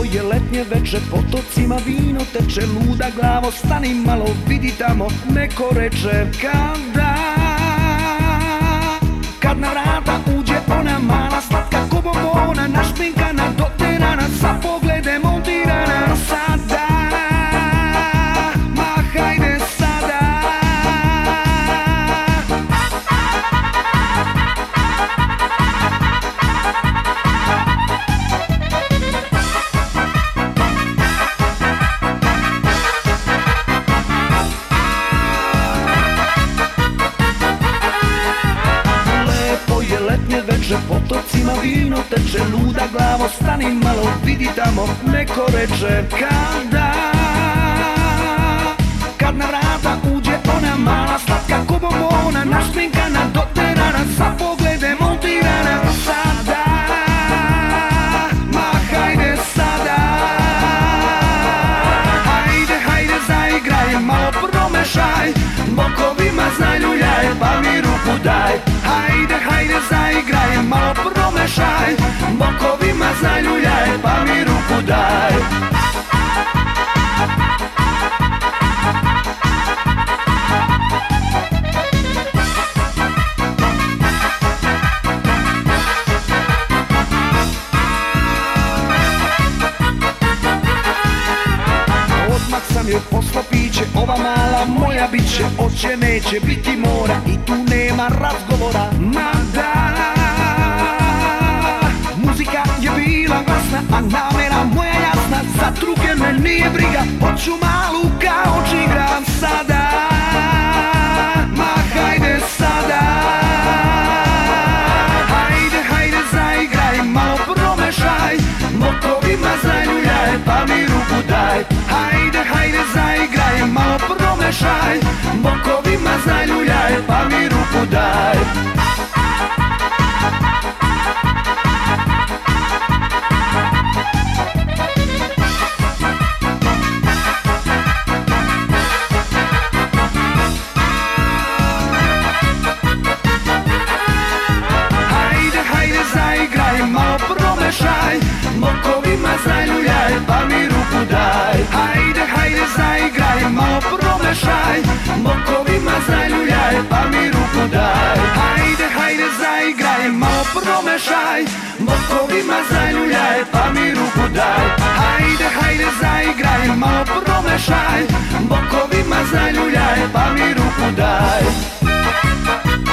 je letnje veče, potocima vino teče, luda glavo, stani malo, vidi tamo, neko reče kad na vrata uđe ona mala, slatka ko bombona, našminkana, doterana, sa pogledem montirana. Sada, ma hajde sada. Letnje veče, potocima vino teče, luda glavo, stani malo, vidi tamo, neko reče kad na vrata uđe ona mala, slatka ko bombona, našminkana, doterana, sa pogledem montirana. Sada, ma hajde sada. Hajde, hajde zaigraj, malo promešaj, bokovima zaljuljaj, pa mi ruku daj. Hajde, hajde zaigraj, malo promešaj, bokovima zaljuljaj, pa mi ruku daj. Odmah sam joj posla piće, ova mala moja biće, oće neće, biti mora i tu nema razgovora. Mada muzika je bila glasna, a namera moja jasna, za druge me nije briga, hoću malu kao čigram. Sada, ma hajde sada. Hajde, hajde zaigraj, malo promešaj, bokovima zaljuljaj, pa mi ruku daj. Hajde, hajde zaigraj, malo promešaj, bokovima zaljuljaj, pa mi ruku daj. Hajde, hajde zaigraj, malo promešaj, bokovima zaljuljaj, pa mi ruku daj. Hajde, hajde zaigraj, malo promešaj, bokovima zaljuljaj, pa mi ruku daj. Hajde, hajde zaigraj, malo promešaj, bokovima zaljuljaj, pa mi ruku daj. Hajde, hajde zaigraj, malo promešaj, bokovima zaljuljaj, pa mi ruku daj.